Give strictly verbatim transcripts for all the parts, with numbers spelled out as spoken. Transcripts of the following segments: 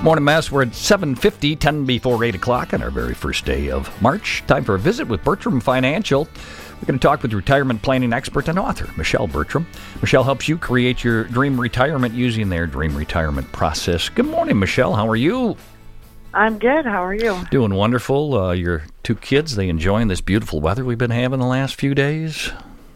Morning Mass, we're at seven fifty, ten before eight o'clock on our very first day of March. Time for a visit with Bertram Financial. We're going to talk with retirement planning expert and author, Michelle Bertram. Michelle helps you create your dream retirement using their dream retirement process. Good morning, Michelle. How are you? I'm good. How are you? Doing wonderful. Uh, your two kids, they enjoying this beautiful weather we've been having the last few days?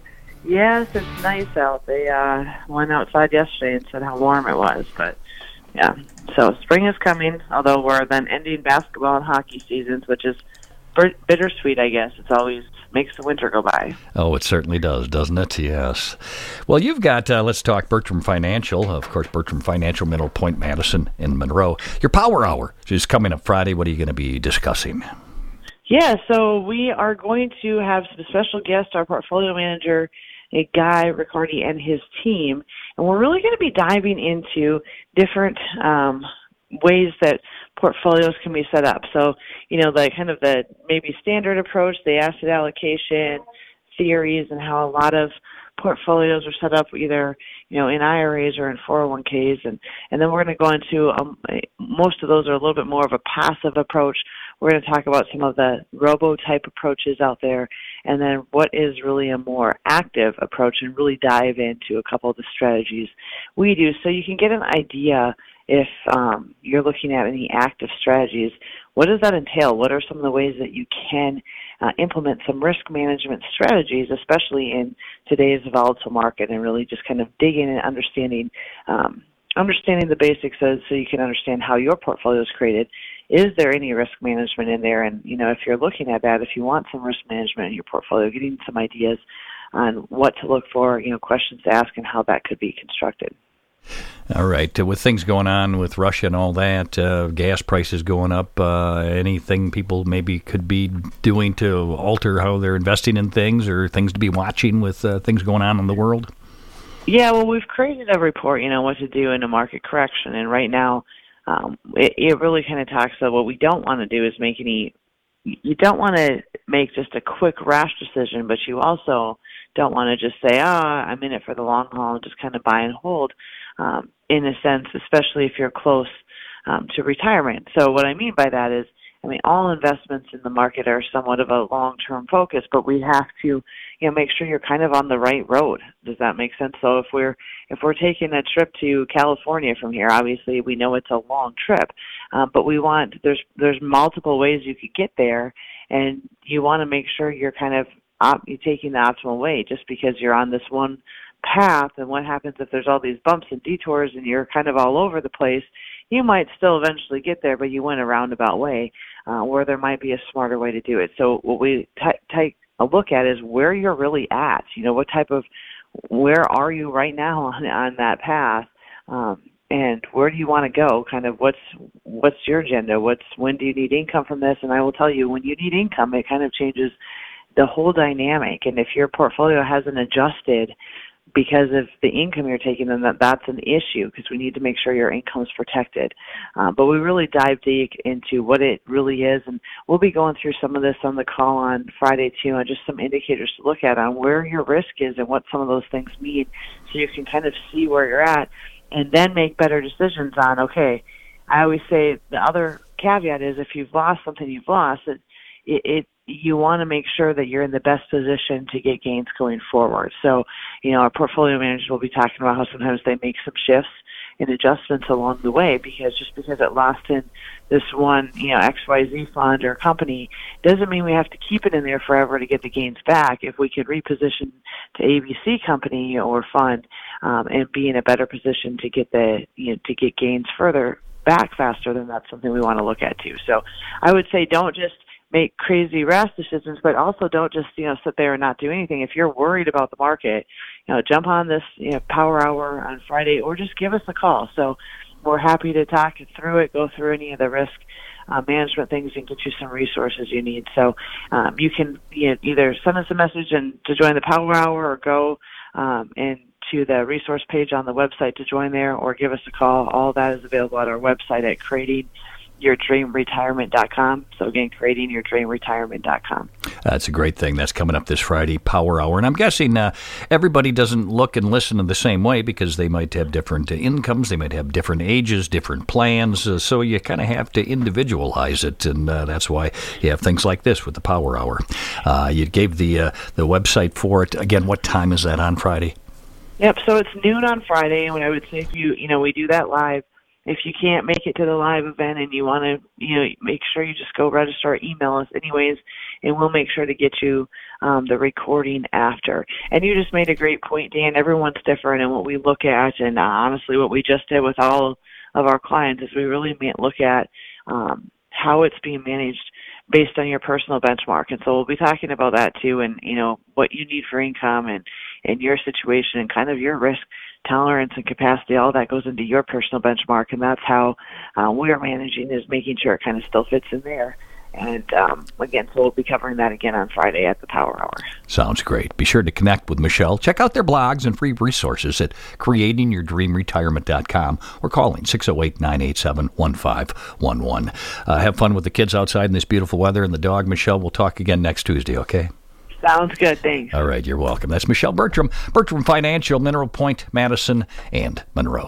Yes, it's nice out. They uh, went outside yesterday and said how warm it was, but yeah. So spring is coming, although we're then ending basketball and hockey seasons, which is bittersweet, I guess. It's always makes the winter go by. Oh, it certainly does, doesn't it? Yes. Well, you've got, uh, let's talk Bertram Financial. Of course, Bertram Financial, Middle Point, Madison, and Monroe. Your Power Hour is coming up Friday. What are you going to be discussing? Yeah, so we are going to have some special guests, our portfolio manager, a Guy Riccardi, and his team. And we're really going to be diving into different um, ways that portfolios can be set up. So, you know, the kind of the maybe standard approach, the asset allocation theories, and how a lot of portfolios are set up either, you know, in I R As or in four oh one Ks. And, and then we're going to go into, um, most of those are a little bit more of a passive approach. We're going to talk about some of the robo-type approaches out there, and then what is really a more active approach, and really dive into a couple of the strategies we do so you can get an idea if um, you're looking at any active strategies. What does that entail? What are some of the ways that you can uh, implement some risk management strategies, especially in today's volatile market, and really just kind of dig in and understanding um, understanding the basics so, so you can understand how your portfolio is created. Is there any risk management in there? And, you know, if you're looking at that, if you want some risk management in your portfolio, getting some ideas on what to look for, you know, questions to ask and how that could be constructed. All right. Uh, with things going on with Russia and all that, uh, gas prices going up, uh, anything people maybe could be doing to alter how they're investing in things, or things to be watching with uh, things going on in the world? Yeah, well, we've created a report, you know, what to do in a market correction. And right now, um, it, it really kind of talks about what we don't want to do is make any, you don't want to make just a quick rash decision, but you also don't want to just say, ah, I'm in it for the long haul and just kind of buy and hold. Um, in a sense, especially if you're close um, to retirement. So what I mean by that is, I mean, all investments in the market are somewhat of a long-term focus, but we have to, you know, make sure you're kind of on the right road. Does that make sense? So if we're if we're taking a trip to California from here, obviously we know it's a long trip, um, but we want there's there's multiple ways you could get there, and you want to make sure you're kind of op, you're taking the optimal way. Just because you're on this one path, and what happens if there's all these bumps and detours and you're kind of all over the place, you might still eventually get there, but you went a roundabout way, uh, where there might be a smarter way to do it. So what we t- take a look at is where you're really at. You know, what type of, where are you right now on, on that path, um, and where do you want to go? Kind of what's what's your agenda? What's when do you need income from this? And I will tell you, when you need income, it kind of changes the whole dynamic. And if your portfolio hasn't adjusted because of the income you're taking, then that, that's an issue, because we need to make sure your income is protected. Uh, but we really dive deep into what it really is, and we'll be going through some of this on the call on Friday too, on just some indicators to look at on where your risk is and what some of those things mean, so you can kind of see where you're at and then make better decisions on, okay, I always say the other caveat is if you've lost something, you've lost it, it, it you want to make sure that you're in the best position to get gains going forward. So, you know, our portfolio managers will be talking about how sometimes they make some shifts and adjustments along the way, because just because it lost in this one, you know, X Y Z fund or company doesn't mean we have to keep it in there forever to get the gains back. If we could reposition to A B C company or fund um, and be in a better position to get the, you know, to get gains further back faster, then that's something we want to look at too. So I would say don't just make crazy rash decisions, but also don't just, you know, sit there and not do anything. If you're worried about the market, you know, jump on this, you know, Power Hour on Friday, or just give us a call. So we're happy to talk you through it, go through any of the risk uh, management things, and get you some resources you need. So um, you can, you know, either send us a message and to join the Power Hour, or go um, and to the resource page on the website to join there, or give us a call. All that is available at our website at creating your dream retirement dot com. So again, creating your dream retirement dot com. That's a great thing. That's coming up this Friday, Power Hour. And I'm guessing uh, everybody doesn't look and listen in the same way because they might have different uh, incomes, they might have different ages, different plans. Uh, so you kind of have to individualize it, and uh, that's why you have things like this with the Power Hour. Uh, you gave the uh, the website for it. Again, what time is that on Friday? Yep. So it's noon on Friday, and I would say if you you know we do that live. If you can't make it to the live event and you want to, you know, make sure you just go register or email us anyways, and we'll make sure to get you um, the recording after. And you just made a great point, Dan. Everyone's different, and what we look at, and uh, honestly what we just did with all of our clients is we really look at um, how it's being managed based on your personal benchmark. And so we'll be talking about that too, and, you know, what you need for income and, and your situation and kind of your risk tolerance and capacity, all that goes into your personal benchmark, and that's how uh, we're managing, is making sure it kind of still fits in there. And um, again, so we'll be covering that again on Friday at the Power Hour. Sounds great. Be sure to connect with Michelle. Check out their blogs and free resources at creating your dream retirement dot com or calling six oh eight, nine eight seven, one five one one. Uh, have fun with the kids outside in this beautiful weather and the dog, Michelle. We'll talk again next Tuesday, okay? Sounds good. Thanks. All right. You're welcome. That's Michelle Bertram, Bertram Financial, Mineral Point, Madison, and Monroe.